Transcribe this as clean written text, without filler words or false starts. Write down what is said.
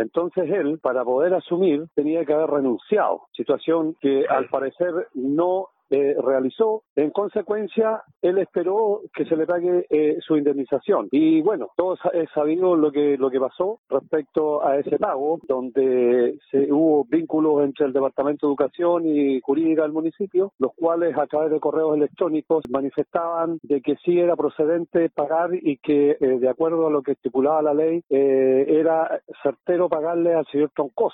Entonces él, para poder asumir, tenía que haber renunciado, situación que al parecer no realizó. En consecuencia, él esperó que se le pague su indemnización. Y bueno, todos es sabido lo que pasó respecto a ese pago, donde hubo vínculos entre el Departamento de Educación y Jurídica del municipio, los cuales a través de correos electrónicos manifestaban de que sí era procedente pagar y que de acuerdo a lo que estipulaba la ley era certero pagarle al señor Troncoso.